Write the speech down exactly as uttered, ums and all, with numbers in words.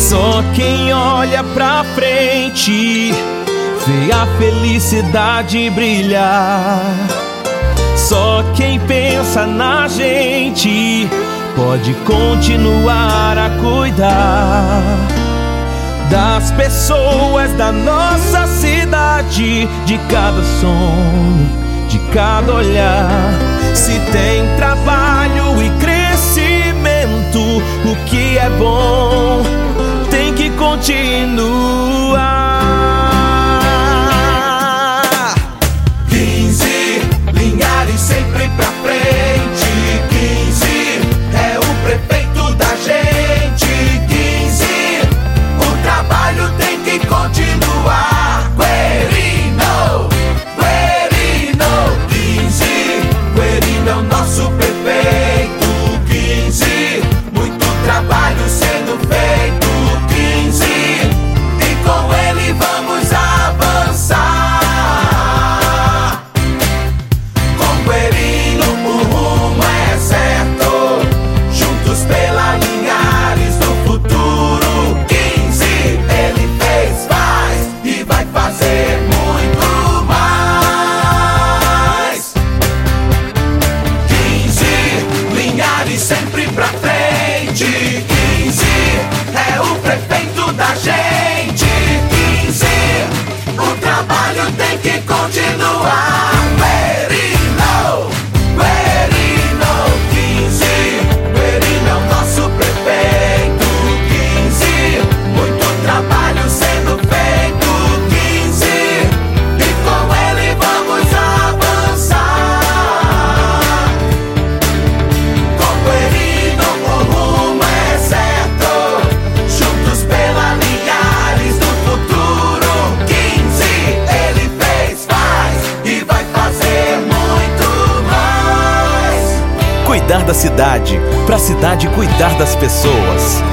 Só quem olha pra frente vê a felicidade brilhar. Só quem pensa na gente pode continuar a cuidar das pessoas da nossa cidade, de cada sonho, de cada olhar. Se tem trabalho e crescimento, o que é bom tem que continuar. quinze, Linhares sempre pra frente. quinze, é o prefeito da gente. quinze, o trabalho tem que continuar. Guerino, Guerino, quinze, Guerino é o nosso prefeito. quinze, muito trabalho sendo feito. quinze, e com ele vamos avançar. Com Guerino o rumo é certo, juntos pela Linhares do futuro. quinze, ele fez, faz e vai fazer muito mais. quinze, Linhares sempre pra frente. quinze, é o prefeito da gente. quinze, o trabalho tem que continuar. Guerino, Guerino, quinze, Guerino é o nosso prefeito. quinze, muito trabalho sendo feito. quinze, e com ele vamos avançar. Com Guerino o rumo é certo, juntos pela Linhares do futuro. quinze, ele fez, faz e vai fazer muito mais. Cuidar da cidade, pra cidade cuidar das pessoas.